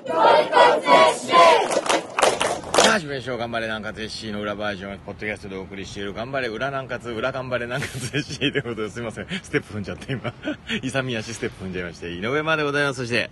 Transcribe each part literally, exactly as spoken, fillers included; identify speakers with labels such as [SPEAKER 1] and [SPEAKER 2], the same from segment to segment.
[SPEAKER 1] 始めましょう。頑張れ南葛 エスシー の裏バージョンをポッドキャストでお送りしている頑張れ裏南葛裏頑張れ南葛 エスシー ということで、すいませんステップ踏んじゃって今勇み足ステップ踏んじゃいまして、井上までございます。そして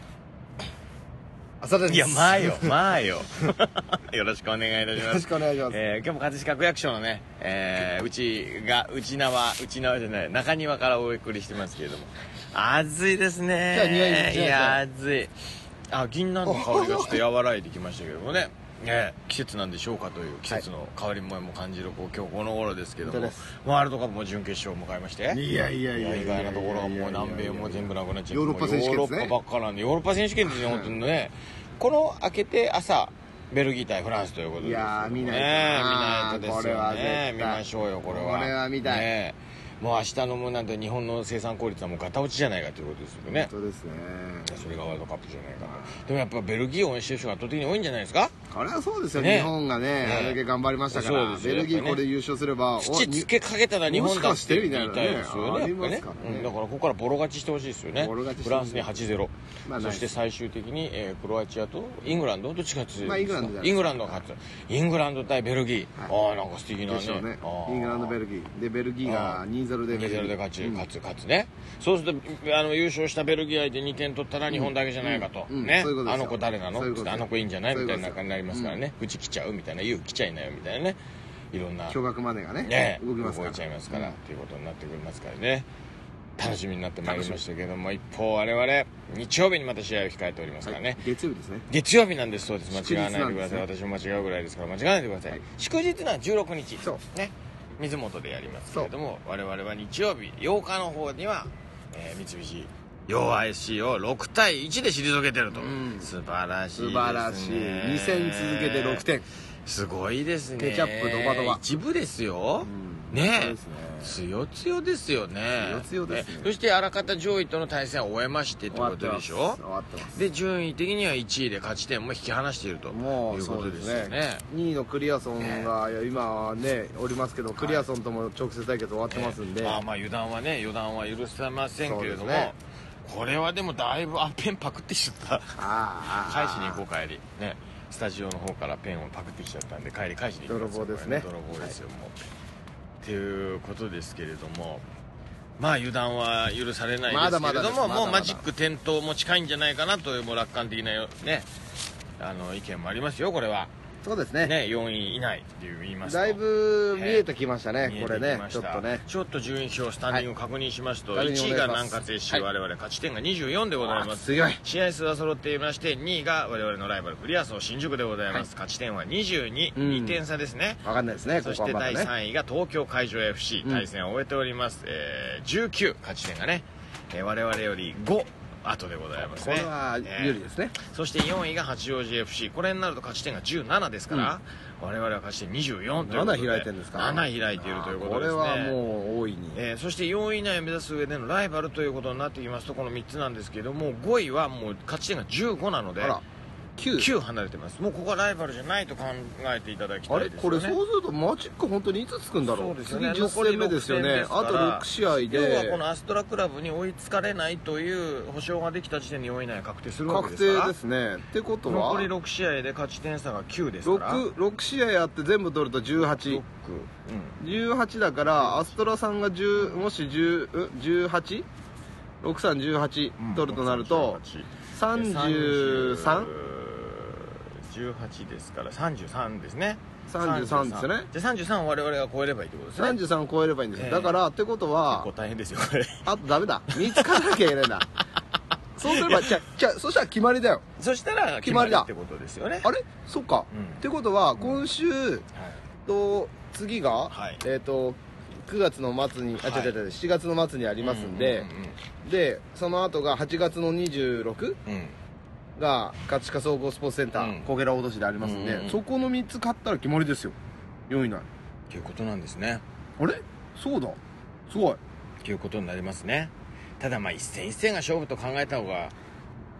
[SPEAKER 2] 朝です。
[SPEAKER 1] いやまあよまあよよろしくお願いいたします。
[SPEAKER 2] よろしくお願いします。
[SPEAKER 1] えー、今日も葛飾区役所のね、えー、うちが内縄内縄じゃない中庭からお送りしてますけれども、暑いですね。
[SPEAKER 2] じゃあ匂いしないですね。
[SPEAKER 1] いや暑い。あ、銀杏の香りがちょっと和らいできましたけどもね。ね、季節なんでしょうかという季節の変わりもも感じるこう今日この頃ですけども、ワールドカップも準決勝を迎えまして、
[SPEAKER 2] いやいやいや
[SPEAKER 1] 意外なところがもう南米も全部なくなっちゃって、
[SPEAKER 2] ヨーロッパ選手権ですね。
[SPEAKER 1] ヨーロッパばっかなんで、ヨーロッパ選手権ですよ本当にね。この明けて朝ベルギー対フランスということです。
[SPEAKER 2] いやー見ないと
[SPEAKER 1] ね、見ないとですよね。
[SPEAKER 2] これは絶対
[SPEAKER 1] 見ましょうよこれは。
[SPEAKER 2] これは見たい。
[SPEAKER 1] ね、もう明日のもうなんて日本の生産効率はもうガタ落ちじゃないかということですよね。
[SPEAKER 2] 本当ですね。
[SPEAKER 1] それがワールドカップじゃないかと。でもやっぱベルギーを応援してる人が圧倒的に多いんじゃないですか。
[SPEAKER 2] これはそうですよ、
[SPEAKER 1] ね、
[SPEAKER 2] 日本がね、ねあれだけ頑張りましたから、ベルギーこれ優勝すれば
[SPEAKER 1] 土つけかけたら日本だって言いたいですよね。
[SPEAKER 2] ありますかね。
[SPEAKER 1] だからここからボロ勝ちしてほしいですよね。フランスに はちたいゼロ、
[SPEAKER 2] まあ、
[SPEAKER 1] そして最終的に、えー、クロアチアとイングランドどっちが強いですか。
[SPEAKER 2] まあ、イングランドじゃないですか。
[SPEAKER 1] イングランドが勝つ。イングランド対ベルギー、はい、ああなんか素敵な ね,
[SPEAKER 2] ねイングランドベルギーでベルギーが にたいゼロ で
[SPEAKER 1] にたいゼロで勝ち、うん、勝つ勝つね。そうするとあの優勝したベルギー相手にてん取ったら日本だけじゃないかと、うんうん、ね、あの子誰なのってあの子いいんじゃないみたいな感じになりますからね、うん、うち来ちゃうみたいな、言う来ちゃいなよみたいなね、いろんな
[SPEAKER 2] 巨額マネがね
[SPEAKER 1] ね
[SPEAKER 2] 動きますから、
[SPEAKER 1] 動いちゃいますから、うん、っていうことになってくりますからね、楽しみになってまいりましたけども、一方我々日曜日にまた試合を控えておりますからね、はい、
[SPEAKER 2] 月曜日ですね。
[SPEAKER 1] 月曜日なんです。そうです、間違わないでください、ね、私も間違うぐらいですから間違わないでください、はい、祝日はじゅうろくにちそうね、水元でやりますけれども、我々は日曜日ようかの方には、えー、三菱ヨア エスシー をろくたいいちで退けてると、うん、素晴らしいですね。素晴らしい。
[SPEAKER 2] に戦続けてろくてん、
[SPEAKER 1] すごいですね。
[SPEAKER 2] ケチャップドバドバ
[SPEAKER 1] 一部ですよ、うん、ねえ、強強ですよね。
[SPEAKER 2] 強強ですね。
[SPEAKER 1] そしてあらかた上位との対戦を終えましてってことでしょ。
[SPEAKER 2] 終わってます。
[SPEAKER 1] で順位的にはいちいで勝ち点も引き離しているということですよね。
[SPEAKER 2] にいのクリアソンが今ねおりますけど、クリアソンとも直接対決終わってますんで、
[SPEAKER 1] まあまあ油断はね、油断は許せませんけれども、これはでもだいぶあペンパクってきちゃった。返しに行こう帰りね、スタジオの方からペンをパクってきちゃったんで帰り返しに行きます。
[SPEAKER 2] 泥棒ですね。
[SPEAKER 1] 泥棒ですよ、はい、もうっていうことですけれども、まあ油断は許されないですけれども、もうマジック点灯も近いんじゃないかなというもう楽観的なねあの意見もありますよ。これは
[SPEAKER 2] そうですね。
[SPEAKER 1] ね、よんい以内っていう言いますと
[SPEAKER 2] だいぶ見えてきましたね、えー、これね、ちょっとね。
[SPEAKER 1] ちょっと順位表、スタンディングを確認しますと、はい、いちいが南葛 エスシー、はい、我々勝ち点がにじゅうよんでございます。
[SPEAKER 2] 強い。
[SPEAKER 1] 試合数は揃っていまして、にいが我々のライバルクリアソー新宿でございます。はい、勝ち点はにじゅうに、うん、にてん差ですね。
[SPEAKER 2] 分かんないですね。
[SPEAKER 1] そしてだいさんいが東京海上 エフシー、うん、対戦を終えております。えー、じゅうきゅう、勝ち点がね、えー、我々よりご後でございますね。
[SPEAKER 2] これは有利ですね、
[SPEAKER 1] えー、そしてよんいが八王子 エフシー、 これになると勝ち点がじゅうななですから、うん、我々は勝ち点にじゅうよんということで
[SPEAKER 2] なな開いてるんですか。
[SPEAKER 1] なな開いているということですね。
[SPEAKER 2] これはもう大いに、
[SPEAKER 1] えー、そしてよんい以内を目指す上でのライバルということになってきますと、このみっつなんですけども、ごいはもう勝ち点がじゅうごなのできゅう, きゅう離れてます。もうここはライバルじゃないと考えていただきたいですよね。
[SPEAKER 2] あれこれそうするとマジック本当にいつつくんだろう。
[SPEAKER 1] そうですよね、
[SPEAKER 2] 次じゅっせんめですよね。あとろくしあいで、
[SPEAKER 1] 要はこのアストラクラブに追いつかれないという保証ができた時点でよんい以内確定するわけですから。
[SPEAKER 2] 確定ですね。ってことは
[SPEAKER 1] 残りろくしあいで勝ち点差がきゅうですから、
[SPEAKER 2] 6, 6試合あって全部取るとじゅうはち、うん、じゅうはちだからアストラさんがじゅう、もしじゅう、じゅうはち ろくさんじゅうはち取るとなると、うん、さんじゅうさん
[SPEAKER 1] じゅうはちですからさんじゅうさんですね。
[SPEAKER 2] さんじゅうさんですよね。
[SPEAKER 1] じゃあさんじゅうさんを我々が超えればいいってことですね。
[SPEAKER 2] さんじゅうさんを超えればいいんです、えー、だからってことは
[SPEAKER 1] 結構大変ですよこれ。
[SPEAKER 2] あとダメだ、見つからなきゃいけないんだそうすればじゃじゃそしたら決まりだよ。
[SPEAKER 1] そしたら決まりだってことですよね。
[SPEAKER 2] あれそっか、うん、ってことは今週、うん、と次が、はい、えっ、ー、とくがつの末に、あ、違う違う違う、しちがつの末にありますんで、うんうんうんうん、でその後がはちがつのにじゅうろく、うんが葛飾総合スポーツセンター、うん、小ゲラ大戸市でありますんで、うんうん、そこのみっつ勝ったら決まりですよ。よんい以内
[SPEAKER 1] っていうことなんですね。
[SPEAKER 2] あれそうだ、すごい
[SPEAKER 1] っていうことになりますね。ただまあ一戦一戦が勝負と考えた方が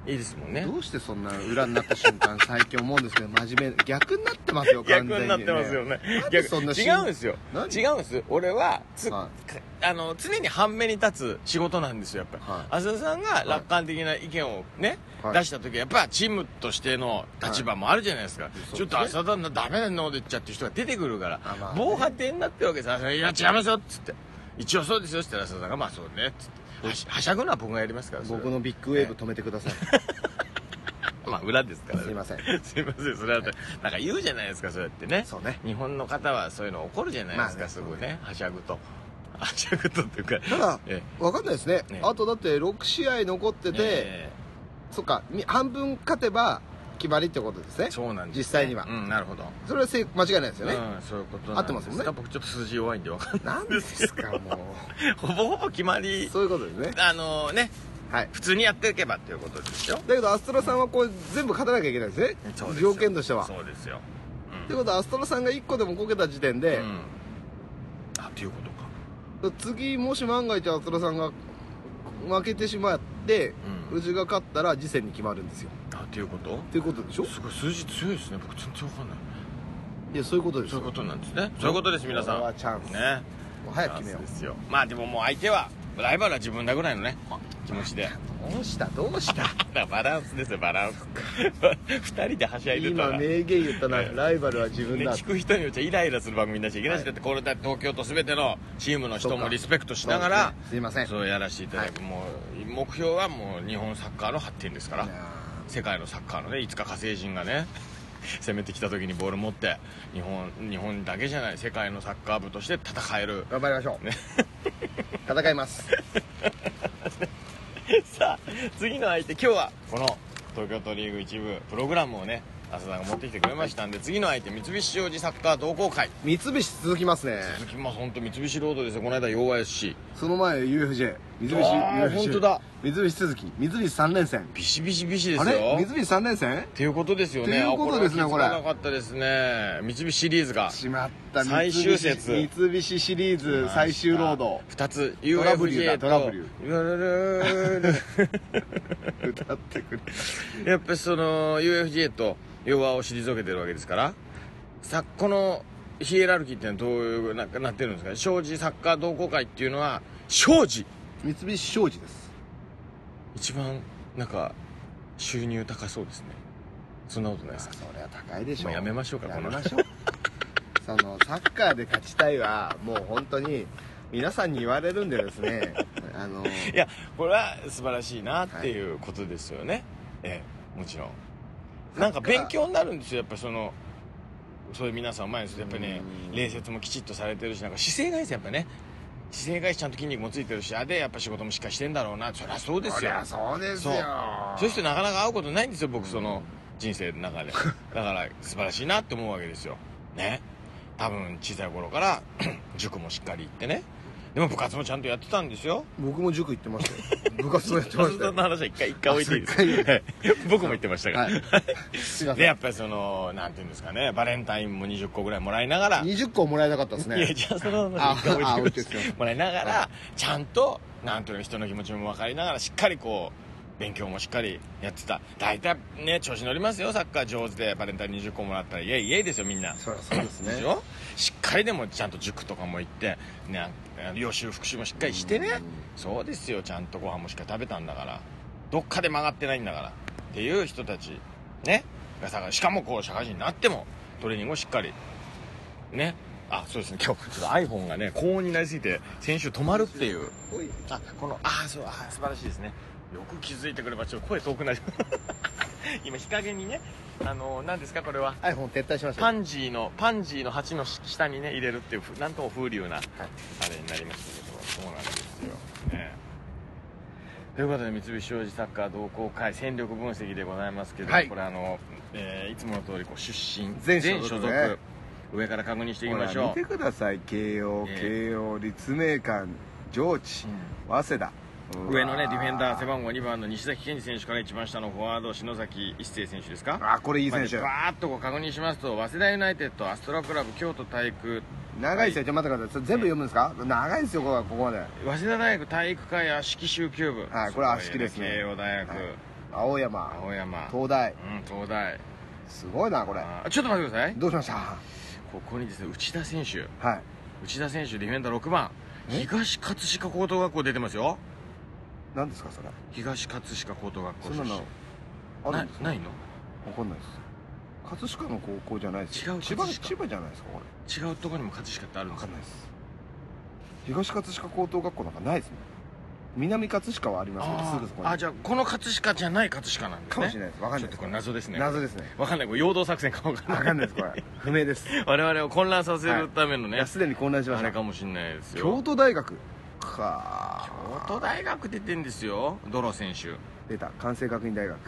[SPEAKER 1] いいですもんね。
[SPEAKER 2] どうしてそんな裏になった瞬間最近思うんですけど、真面目逆になってますよ、完全に、ね、
[SPEAKER 1] 逆になってますよね。
[SPEAKER 2] 逆そんな
[SPEAKER 1] 違うんですよ。違うんです。俺はつ、はい、あの常に反面に立つ仕事なんですよ、やっぱり、はい、浅田さんが楽観的な意見をね、はい、出した時はやっぱチームとしての立場もあるじゃないですか、はい、ちょっと浅田のダメなので言っちゃってる人が出てくるから、まあね、防波堤になってるわけです。いや違いますよっつって、一応そうですよって言ったら浅田がまあそうねっつって、はしゃぐのは僕がやりますから。
[SPEAKER 2] 僕のビッグウェーブ止めてください。
[SPEAKER 1] まあ裏ですからね。
[SPEAKER 2] すいません。
[SPEAKER 1] すいません。それはなんか言うじゃないですか、そうやってね。
[SPEAKER 2] そうね。
[SPEAKER 1] 日本の方はそういうの怒るじゃないですか、すぐね。はしゃぐと。はしゃぐとっていうか。
[SPEAKER 2] ただ、わかんないですね。あとだってろく試合残ってて、そっか、半分勝てば決まりってことですね。
[SPEAKER 1] そうなんです。
[SPEAKER 2] 実際には。
[SPEAKER 1] うん、なるほど。
[SPEAKER 2] それは間違いないですよね。
[SPEAKER 1] うん、そういうこと
[SPEAKER 2] 合ってますもんね。
[SPEAKER 1] 僕ちょっと数字弱いんでわかんない。
[SPEAKER 2] なんですか、も
[SPEAKER 1] う。ほぼほぼ決まり。
[SPEAKER 2] そういうことですね。
[SPEAKER 1] あのね。
[SPEAKER 2] はい、
[SPEAKER 1] 普通にやっていけばっていうことですよ。
[SPEAKER 2] だけどアストラさんはこう全部勝たなきゃいけないですね、条件としては。
[SPEAKER 1] そうですよ。
[SPEAKER 2] うん、ってことはアストラさんがいっこでもこけた時点で、うん、
[SPEAKER 1] あっていうことか。
[SPEAKER 2] 次もし万が一アストラさんが負けてしまって、うん、うちが勝ったら次戦に決まるんですよ。
[SPEAKER 1] あっていうこと
[SPEAKER 2] っていうことでしょ。
[SPEAKER 1] すごい数字強いですね。僕全然わかんない。
[SPEAKER 2] いやそういうことです。
[SPEAKER 1] そういうことなんですね。そういうことです、皆さん。
[SPEAKER 2] これはチャンス
[SPEAKER 1] ね。
[SPEAKER 2] もう早く決めよう
[SPEAKER 1] ですよ。まあでももう相手はライバルは自分だぐらいのね気持ちで。
[SPEAKER 2] どうしたどうした
[SPEAKER 1] バランスですよ、バランス。二人ではしゃいでたら
[SPEAKER 2] 今名言言ったな、ライバルは自分だ、
[SPEAKER 1] ね、聞く人によっちゃイライラする番組になっちゃいけないし、はい、だってこれだって東京都全てのチームの人もリスペクトしながら、
[SPEAKER 2] ね、すいません、
[SPEAKER 1] そうやらせていただく、はい、もう目標はもう日本サッカーの発展ですから、世界のサッカーのね、いつか火星人がね攻めてきた時にボール持って日本日本だけじゃない世界のサッカー部として戦える。
[SPEAKER 2] 頑張りましょう、ね、戦います
[SPEAKER 1] さあ次の相手、今日はこの東京都リーグ一部プログラムをね浅田が持ってきてくれましたんで、次の相手三菱商事サッカー同好会。
[SPEAKER 2] 三菱続きますね。
[SPEAKER 1] 続きます。本当三菱ロードですよ。この間洋和 エスシー、
[SPEAKER 2] その前 ユーエフジェー、 三菱 ユーエフジェー、
[SPEAKER 1] 本当だ、
[SPEAKER 2] 三菱続き、三菱三連戦、
[SPEAKER 1] ビシビシビシですよ。
[SPEAKER 2] あれ三菱三連戦
[SPEAKER 1] っていうことですよね。
[SPEAKER 2] っていうことですね。これ
[SPEAKER 1] 気づかなかったですね。三菱シリーズが
[SPEAKER 2] しまった。
[SPEAKER 1] 最終節、
[SPEAKER 2] 三菱シリーズ最終ロード
[SPEAKER 1] ふたつ ユーエフジェー と
[SPEAKER 2] トラブリュー歌ってくれ。
[SPEAKER 1] やっぱりその ユーエフジェー と洋和を退けてるわけですから、さこのヒエラルキーっていうのはどういうななってるんですか。商事サッカー同好会っていうのは商事、
[SPEAKER 2] 三菱商事です。
[SPEAKER 1] 一番なんか収入高そうですね。そんなことないですか。
[SPEAKER 2] それは高いでしょう。
[SPEAKER 1] もうやめましょうか。
[SPEAKER 2] やめましょうそのサッカーで勝ちたいはもう本当に皆さんに言われるんでですねあの
[SPEAKER 1] いやこれは素晴らしいなっていうことですよね、はい、ええ、もちろんなんか勉強になるんですよ。やっぱりそのそういう皆さん前ですやっぱりね、礼節もきちっとされてるし、なんか姿勢がいいですやっぱね。姿勢がいいし、ちゃんと筋肉もついてるし、あでやっぱ仕事もしっかりしてんだろうな。そりゃそうですよ。
[SPEAKER 2] そりゃそうですよ。そう
[SPEAKER 1] そういう人なかなか会うことないんですよ、僕その人生の中で。だから素晴らしいなって思うわけですよね。多分小さい頃から塾もしっかり行ってね、でも部活もちゃんとやってたんですよ。
[SPEAKER 2] 僕も塾行ってましたよ。部活もやってましたよ。
[SPEAKER 1] その話は一回一回置いていいですか。僕も言ってましたから、はい、でやっぱりそのなんていうんですかね、バレンタインもにじゅっこぐらいもらいながら、
[SPEAKER 2] にじゅっこもらえなかったですね。
[SPEAKER 1] いやじゃあその話一回置いてください。もらいながらちゃんとなんという人の気持ちも分かりながらしっかりこう勉強もしっかりやってた。大体ね調子乗りますよ、サッカー上手でバレンタインにじゅっこもらったらイエイイエイですよみんな。
[SPEAKER 2] そりゃそうですね。
[SPEAKER 1] でしょ。しっかりでもちゃんと塾とかも行ってね、予習復習もしっかりしてね。そうですよ、ちゃんとご飯もしっかり食べたんだから、どっかで曲がってないんだからっていう人たちねがさ、しかもこう社会人になってもトレーニングをしっかりね。あ、そうですね、今日ちょっと iPhone がね高温になりすぎて先週止まるっていう。あ、このあそうあ素晴らしいですね。よく気づいてくれば。ちょっと声遠くなり今日陰にね、あの何ですかこれは
[SPEAKER 2] iPhone 撤退しました。
[SPEAKER 1] パンジーのパンジーの鉢の下にね入れるっていうなんとも風流な、はい、あれになりましたけど、そうなんですよ、ね、ということで三菱商事サッカー同好会戦力分析でございますけど、はい、これあの、えー、いつもの通りこう出身
[SPEAKER 2] 全所属、ね、
[SPEAKER 1] 上から確認していきましょう。
[SPEAKER 2] 見てください。慶応、えー、慶応、立命館、上智、うん、早稲田。
[SPEAKER 1] 上のねディフェンダー背番号にばんの西崎健二選手から一番下のフォワード篠崎一生選手ですか。
[SPEAKER 2] あ、これいい選手。
[SPEAKER 1] バーッとこう確認しますと、早稲田ユナイテッド、アストラクラブ、京都体育、
[SPEAKER 2] 長いですよ。ちょっと待ってください。全部読むんですか。長いですよここまで。
[SPEAKER 1] 早稲田大学体育会や式集球部、
[SPEAKER 2] はい、これは式ですね。
[SPEAKER 1] 慶応大学、
[SPEAKER 2] はい、 青山、
[SPEAKER 1] 青山、
[SPEAKER 2] 東大、
[SPEAKER 1] うん東大、
[SPEAKER 2] すごいなこれ。
[SPEAKER 1] ちょっと待ってください。
[SPEAKER 2] どうしました？
[SPEAKER 1] ここにですね内田選手、
[SPEAKER 2] はい、
[SPEAKER 1] 内田選手ディフェンダーろくばん、東葛飾高等学校出てますよ。
[SPEAKER 2] 何ですかそれ？
[SPEAKER 1] 東葛飾高等学校。
[SPEAKER 2] そんなの
[SPEAKER 1] あるんですか？ないの？
[SPEAKER 2] 分かんないです。葛飾の高校じゃないです。
[SPEAKER 1] 違う、
[SPEAKER 2] 千葉千葉じゃないですかこ
[SPEAKER 1] れ。違うところにも葛飾ってあるんですか？
[SPEAKER 2] 分かんないです。東葛飾高等学校なんかないですね。南葛飾はありますけど、すぐそこに。
[SPEAKER 1] あ、じゃあこの葛飾じゃない葛飾なんですね。
[SPEAKER 2] かもしれないです。分かんないです。
[SPEAKER 1] ちょっとこれ謎ですね。
[SPEAKER 2] 謎ですね。
[SPEAKER 1] 分かんない。これ陽動作戦かも分かんない。
[SPEAKER 2] 分かんないです。これ不明です。
[SPEAKER 1] 我々を混乱させるためのね、
[SPEAKER 2] すでに混乱しました。
[SPEAKER 1] あれかもしれないですよ。
[SPEAKER 2] 京都大学か。
[SPEAKER 1] 京都大学出てんですよ、ドロ選手。
[SPEAKER 2] 出た。関西学院大学、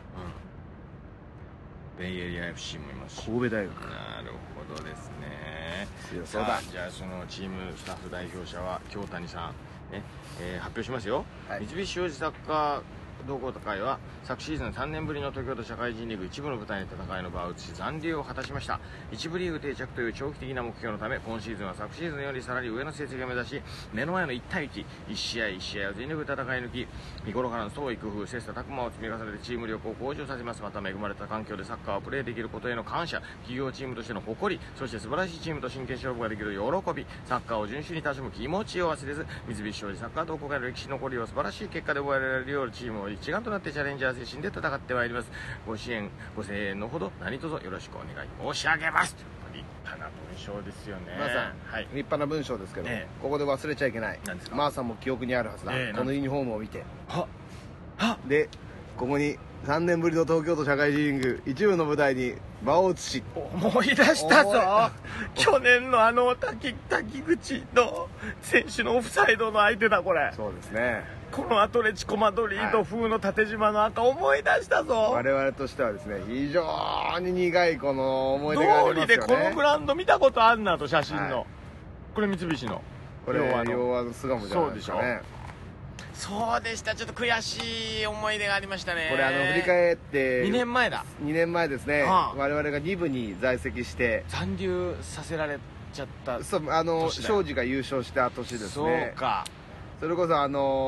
[SPEAKER 1] ベイエリア エフシー もいますし、
[SPEAKER 2] 神戸大学。
[SPEAKER 1] なるほどですね。
[SPEAKER 2] 強そうだ。
[SPEAKER 1] じゃあそのチームスタッフ代表者は京谷さんね、えー、発表しますよ、はい、三菱商事サッカー同好会は昨シーズンさんねんぶりの東京都社会人リーグ一部の舞台に戦いの場を移し残留を果たしました。一部リーグ定着という長期的な目標のため、今シーズンは昨シーズンよりさらに上の成績を目指し、目の前のいち対いち、いち試合いち試合を全力で戦い抜き、日頃からの創意工夫、切磋琢磨を積み重ねてチーム力を向上させます。また恵まれた環境でサッカーをプレーできることへの感謝、企業チームとしての誇り、そして素晴らしいチームと真剣勝負ができる喜び、サッカーを純粋に楽しむ気持ちを忘れず、三菱商事サッカー同好会の歴史の残りを素晴らしい結果で覚えられるようチームを一丸となってチャレンジャー精神で戦ってまいります。ご支援ご声援のほど何卒よろしくお願い申し上げます。立派な文章ですよね。
[SPEAKER 2] マーさん、はい、立派な文章ですけど、ええ、ここで忘れちゃいけない。何ですか？マーさんも記憶にあるはずだ、ええ、このユニフォームを見て、ははでここにさんねんぶりの東京都社会人リーグ一部の舞台に場を移し、
[SPEAKER 1] 思い出したぞ去年のあの滝滝口の選手のオフサイドの相手だこれ。
[SPEAKER 2] そうですね。
[SPEAKER 1] このアトレチコマドリード風の縦縞の赤思い出したぞ。
[SPEAKER 2] 我々としてはですね非常に苦いこの思い出がありますよね。
[SPEAKER 1] 通りでこのグラウンド見たことあんなと写真の、はい、これ三菱の
[SPEAKER 2] これ要はの巣鴨じゃないですかね。
[SPEAKER 1] そうでした。ちょっと悔しい思い出がありましたね。
[SPEAKER 2] これあの振り返って
[SPEAKER 1] にねんまえだ。
[SPEAKER 2] にねんまえですね、はあ、我々がに部に在籍して
[SPEAKER 1] 残留させられちゃった。
[SPEAKER 2] そう、あの庄司が優勝した年ですね。
[SPEAKER 1] そうか。
[SPEAKER 2] それこそあ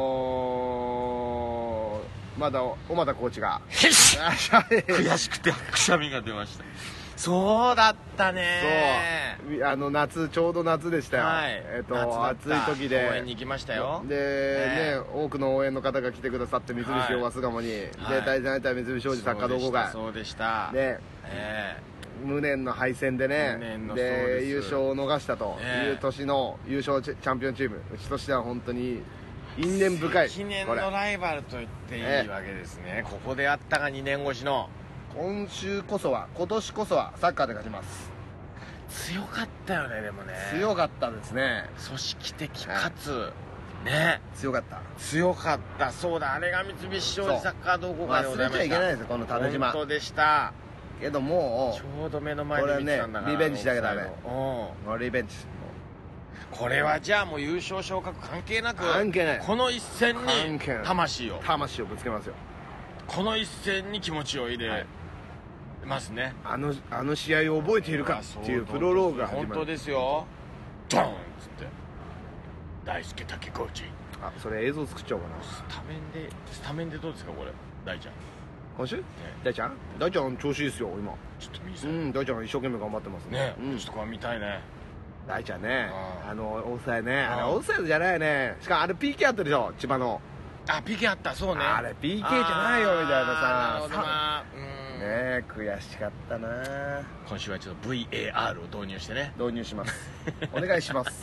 [SPEAKER 2] のー、まだ小俣コーチが
[SPEAKER 1] 悔しくてくしゃみが出ました。そうだったね。
[SPEAKER 2] そうあの夏ちょうど夏でしたよ、はい、えっと暑い時で
[SPEAKER 1] 応援に行きましたよ。
[SPEAKER 2] で、ね、多くの応援の方が来てくださって三菱大和巣鴨に、はい、で対戦相手は三菱商事サッカー同好会。
[SPEAKER 1] そうでした
[SPEAKER 2] ね、えー無念の敗戦でね、で優勝を逃したという年の優勝チャンピオンチーム、うちとしては本当に因縁深い
[SPEAKER 1] 記念のライバルと言っていいわけですね、えー、ここであったがにねん越しの。
[SPEAKER 2] 今週こそは今年こそはサッカーで勝ちます。
[SPEAKER 1] 強かったよね。でもね
[SPEAKER 2] 強かったですね。
[SPEAKER 1] 組織的かつ、はい、ね
[SPEAKER 2] 強かった
[SPEAKER 1] 強かった。そうだ、あれが三菱商事サッカー同好会でございました。
[SPEAKER 2] 忘れちゃいけないですよこの縦縞。
[SPEAKER 1] 本当でした
[SPEAKER 2] けども
[SPEAKER 1] うちょうど目の前で見てたんだから、
[SPEAKER 2] これねリベンジしなきゃダメ。うんリベンジ。
[SPEAKER 1] これはじゃあもう優勝昇格関係なく
[SPEAKER 2] 関係ない。
[SPEAKER 1] この一戦に魂を
[SPEAKER 2] 魂をぶつけますよ。
[SPEAKER 1] この一戦に気持ちを入れ、はいますね。
[SPEAKER 2] あのあの試合を覚えているかっていうプロローグが始まる。
[SPEAKER 1] 本当ですよ。ドーンっつって大輔武コーチ。
[SPEAKER 2] あ、それ映像作っちゃおうかな。
[SPEAKER 1] スタメンでスタメンでどうですかこれ大ちゃん。
[SPEAKER 2] 今週、ね、大ちゃん大ちゃん調子いいですよ今。
[SPEAKER 1] ちょっと見せて。
[SPEAKER 2] うん大ちゃん一生懸命頑張ってますね。
[SPEAKER 1] ね、うん、ちょっとこれ見たいね。
[SPEAKER 2] 大ちゃんね、あのオフサイドね、あれオフサイドじゃないね。しかもあれ ピーケー あったでしょ千葉の。
[SPEAKER 1] あ ピーケー あった。そうね。
[SPEAKER 2] あれ ピーケー じゃないよみたいなさ。
[SPEAKER 1] なるほどな。うん
[SPEAKER 2] ねえ悔しかったな。
[SPEAKER 1] 今週はちょっと ブイエーアール を導入してね。
[SPEAKER 2] 導入しますお願いします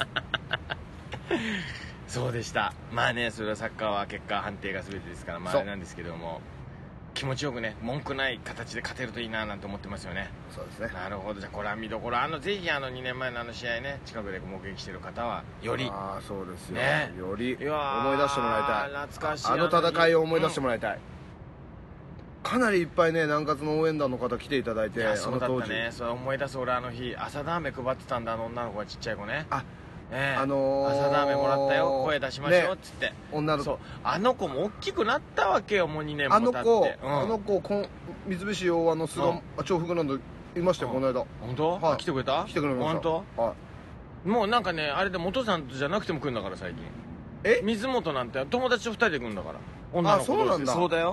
[SPEAKER 1] そうでした。まあねそれはサッカーは結果判定が全てですからまああれなんですけども、気持ちよくね文句ない形で勝てるといいななんて思ってますよね。
[SPEAKER 2] そうですね。な
[SPEAKER 1] るほど。じゃあこれは見どころ。あのぜひあのにねんまえのあの試合ね近くで目撃してる方はより
[SPEAKER 2] ああそうですよ、
[SPEAKER 1] ね、
[SPEAKER 2] より思い出してもらいたい。
[SPEAKER 1] 懐かしい
[SPEAKER 2] あの戦いを思い出してもらいたい、うん、かなりいっぱいね南葛の応援団の方来ていただいて。
[SPEAKER 1] そうだったね。それ思い出す。俺あの日朝ラーメン配ってたんだあの女の子がちっちゃい子ね。あね、あのー、朝ラーメンもらったよ声出しましょうっつって、ね、
[SPEAKER 2] 女の子
[SPEAKER 1] あの子も大きくなったわけよもうにねんも経って。
[SPEAKER 2] あの子、うん、あの子こん三菱洋和の巣鴨調布グラウンドいましたよ、うん、この間。
[SPEAKER 1] 本当？はい、来てくれた？
[SPEAKER 2] 来てくれました。
[SPEAKER 1] 本当？はい、もうなんかねあれで元さんじゃなくても来るんだから最近。え？水本なんて友達とふたりで来るんだから女の子同士。
[SPEAKER 2] あそうなんだ。
[SPEAKER 1] そうだよ。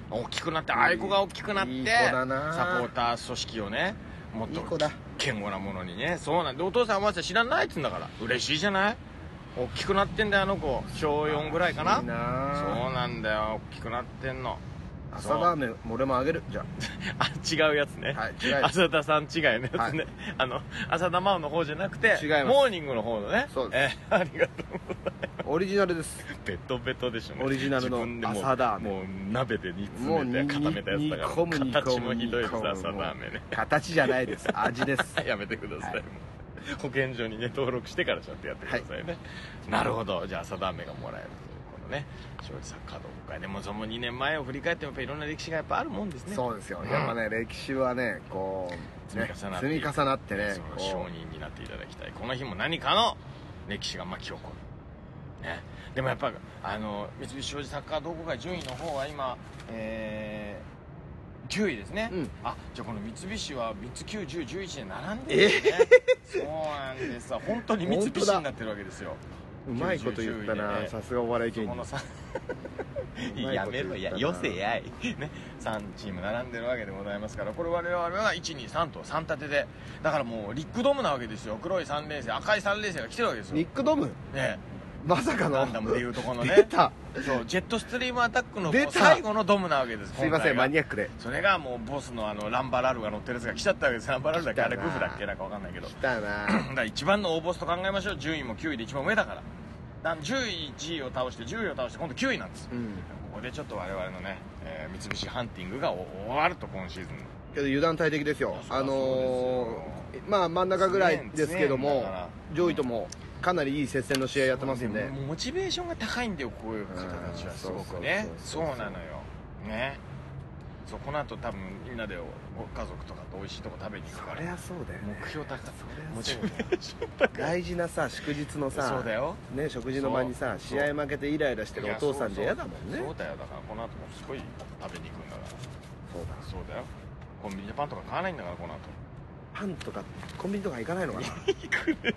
[SPEAKER 1] 大きくなって、ああいう子が大きくなって
[SPEAKER 2] いい子だな、
[SPEAKER 1] サポーター組織をねもっと
[SPEAKER 2] いい子だ、
[SPEAKER 1] 堅固なものにね。そうなんで、お父さんお母さん知らないっつうんだから、嬉しいじゃない。大きくなってんだよあの子、しょうよんぐらいかな。
[SPEAKER 2] いいな、
[SPEAKER 1] そうなんだよ、大きくなってんの。
[SPEAKER 2] 朝ラーメン俺もあげる、じゃ
[SPEAKER 1] あ違うやつね、
[SPEAKER 2] はい、違う
[SPEAKER 1] 浅田さん違いのやつね、はい、あの浅田真央の方じゃなくて、違います、モーニングの方のね。
[SPEAKER 2] そうです、
[SPEAKER 1] えー、ありがとうございます。
[SPEAKER 2] オリジナルです。
[SPEAKER 1] ベトベトでしょ、ね、
[SPEAKER 2] オリジナルの朝ラーメン、
[SPEAKER 1] もう鍋で煮詰めて固めたやつだから、形もひどいです。朝ラーメンね、
[SPEAKER 2] 形じゃないです、味です。
[SPEAKER 1] やめてください、はい、保健所にね登録してからちゃんとやってくださいね、はい、なるほど。じゃあ朝ラーメンがもらえるね、庄司サッカー同好会でも、そのにねんまえを振り返ってもやっぱいろんな歴史がやっぱあるもんですね。
[SPEAKER 2] そうですよ、やっぱね、歴史はねこう、ね、積み重なってね、
[SPEAKER 1] 証人になっていただきたい。この日も何かの歴史が巻き起こる、ね、でもやっぱあの三菱商事サッカー同好会順位の方は今、えー、じゅういですね、うん、あ、じゃあこの三菱はみっつ、きゅう、じゅう、じゅういちで並んでるんですね、えー、そうなんですわ、本当に三菱になってるわけですよ。
[SPEAKER 2] うまいこと言ったな、さすがお笑い芸人。
[SPEAKER 1] やめろや、よせやいね、さんチーム並んでるわけでございますから、これ我々はいち、に、さんとさん立てで、だからもうリックドームなわけですよ。黒いさん連星、赤いさん連星が来てるわけですよ。
[SPEAKER 2] リックドーム
[SPEAKER 1] ね、
[SPEAKER 2] まさかの
[SPEAKER 1] ガンダムでいうとこのね、
[SPEAKER 2] 出た、
[SPEAKER 1] そうジェットストリームアタックの最後のドムなわけです。
[SPEAKER 2] すいません、マニアックで。
[SPEAKER 1] それがもうボスのあのランバラルが乗ってるやつが来ちゃったわけです。ランバラルだっけ、あれグフだっけ、なんかわかんないけど、
[SPEAKER 2] 来たなだ
[SPEAKER 1] から一番の大ボスと考えましょう。順位もきゅういで一番上だから、じゅうい、いちいを倒してじゅういを倒して今度きゅういなんです、うん、ここでちょっと我々のね、えー、三菱ハンティングが終わると、今シーズン
[SPEAKER 2] けど油断大敵ですよ。あのー、まあ真ん中ぐらいですけども、上位ともかなりいい接戦の試合やってますんで、
[SPEAKER 1] モチベーションが高いんだよ、こういう方たちは。すごくね、そうなのよね。そう、この後多分みんなでご家族とかと美味しいとこ食べに行くから。
[SPEAKER 2] そりゃそうだよね、
[SPEAKER 1] 目標高い、
[SPEAKER 2] モチベーション高い、大事なさ祝日のさ、
[SPEAKER 1] そうだよ
[SPEAKER 2] ね、食事の場にさ、試合負けてイライラしてるお父さんじゃ嫌だもんね。
[SPEAKER 1] そうだよ、だからこの後もすごい食べに行くんだから。
[SPEAKER 2] そうだ
[SPEAKER 1] そうだよ、コンビニでパンとか買わないんだから、この後
[SPEAKER 2] パンとかコンビニとか行かないのかな。
[SPEAKER 1] 行くでし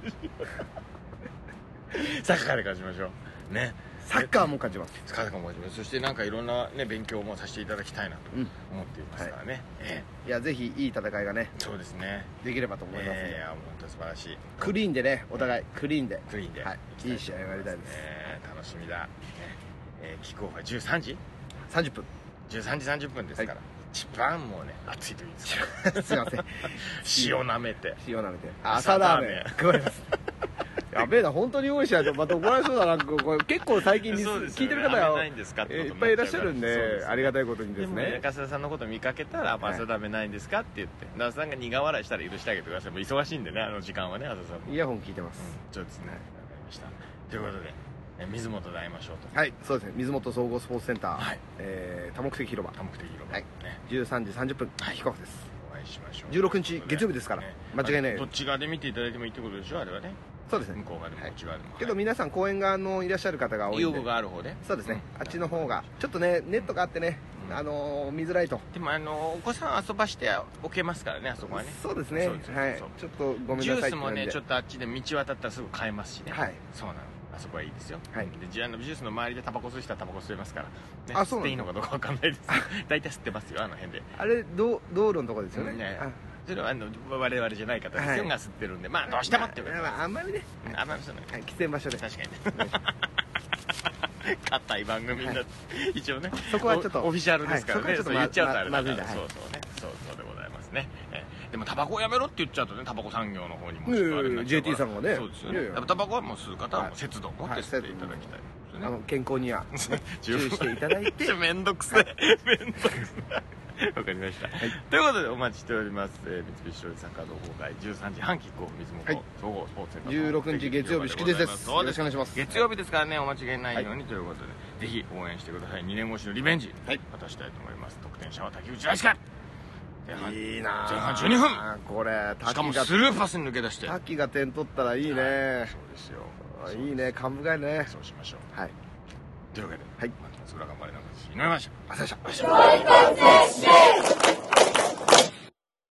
[SPEAKER 1] ょ。サッカーで勝ちましょうね。
[SPEAKER 2] サッカーも勝ちます。
[SPEAKER 1] サッカーも勝ちます。そしてなんかいろんなね勉強もさせていただきたいなと思っていますからね、うん、はい、えー、
[SPEAKER 2] いやぜひいい戦いがね、そうですね、できればと思いますので、
[SPEAKER 1] いや本当素晴らしい。
[SPEAKER 2] クリーンでね、お互いクリーンで、
[SPEAKER 1] クリーンで、
[SPEAKER 2] はい、いい試合をやりたいです。
[SPEAKER 1] えー、楽しみだ、ね、えー、キックオフはじゅうさんじ
[SPEAKER 2] さんじゅっぷん、
[SPEAKER 1] じゅうさんじさんじゅっぷんですから、はい、一番もうね暑い時ですから
[SPEAKER 2] すいません
[SPEAKER 1] 塩なめて
[SPEAKER 2] 塩なめて朝ラーメン食われますやべえな、本当に用意しないとまた怒られそうだな。これ結構最近に聞いてる方がいっぱいいらっしゃるんで、ありがたいことにですね。
[SPEAKER 1] でも中須田さんのこと見かけたら「朝ダメないんですか?」って言って中須さんが苦笑いしたら許してあげてください。もう忙しいんでね、あの時間はね、朝さんも
[SPEAKER 2] イヤホン聞いてます。
[SPEAKER 1] そうですね、わかりました。ということで水本で会いましょうと。
[SPEAKER 2] はい、そうですね、水本総合スポーツセンター、え多目的広場、
[SPEAKER 1] 多目的広場、
[SPEAKER 2] じゅうさんじさんじゅっぷんキックオフです。
[SPEAKER 1] お会いしましょう。
[SPEAKER 2] じゅうろくにち月曜日ですから、間違いない。
[SPEAKER 1] どっち側で見ていただいてもいいってことでしょ、あれはね。
[SPEAKER 2] そうですね、
[SPEAKER 1] 向こう側でもこっち側でも。
[SPEAKER 2] けど皆さん公園側のいらっしゃる方が多いんで、
[SPEAKER 1] 遊具がある方で、
[SPEAKER 2] そうですね、あっちの方がちょっとねネットがあってね、あの見づらいと。
[SPEAKER 1] でもあのお子さん遊ばしておけますからね、あそこはね。
[SPEAKER 2] そうですね、はい、ちょっとごめんなさい。
[SPEAKER 1] ジュースもねちょっとあっちで道渡ったらすぐ買えますしね。
[SPEAKER 2] はい、そうなの、
[SPEAKER 1] あそこはいいですよ。
[SPEAKER 2] はい、
[SPEAKER 1] でジュースの周りでタバコ吸う人はタバコ吸えますから、ね、
[SPEAKER 2] あ、そうなんですか。
[SPEAKER 1] 吸っていいのかどうかわかんないです。大体吸ってますよ、あの辺で。
[SPEAKER 2] あれ道道路のとこですよね。
[SPEAKER 1] それはあの我々じゃない方ですよが吸ってるんで、まあどうしてもっていうか、
[SPEAKER 2] あんまりね、
[SPEAKER 1] あんまりそうね、
[SPEAKER 2] 喫煙場所で
[SPEAKER 1] 確かにね硬い番組になって、一応ね
[SPEAKER 2] そこはちょっと
[SPEAKER 1] オフィシャルですからね、そう言っちゃうとあれだから、
[SPEAKER 2] そう
[SPEAKER 1] そうね、そうそうでございますね。でもタバコをやめろって言っちゃうとね、タバコ産業の方にも
[SPEAKER 2] ジェーティー さんがね、
[SPEAKER 1] そうですよね。タバコはもう吸う方はもう節度を持って吸っていただきたい。
[SPEAKER 2] あの健康には注意していただいて。
[SPEAKER 1] めんどくせえ、めんどくせえ。わかりました、はい、ということでお待ちしております、えー、三菱商事サッカー同好会じゅうさんじはんキックオフ水本、はい、総合スポーツセンターじゅうろくにち月曜日祝日です。よろしくお願いします。月曜日ですからね、お間違いないように、はい、ということでぜひ応援してください。にねん越しのリベンジ、はい、果たしたいと思います。得点者は竹内大輔。
[SPEAKER 2] いいな、
[SPEAKER 1] 前半じゅうにふん、
[SPEAKER 2] これ
[SPEAKER 1] しかもスルーパスに抜け出して
[SPEAKER 2] 滝が点取ったらいいね、
[SPEAKER 1] はい、そうですよ、
[SPEAKER 2] いいね、感深いね。
[SPEAKER 1] そうしましょう。
[SPEAKER 2] はい、
[SPEAKER 1] というわけで、
[SPEAKER 2] はい、
[SPEAKER 1] 松浦頑張りなんか井上ました。
[SPEAKER 2] ありがとうございました。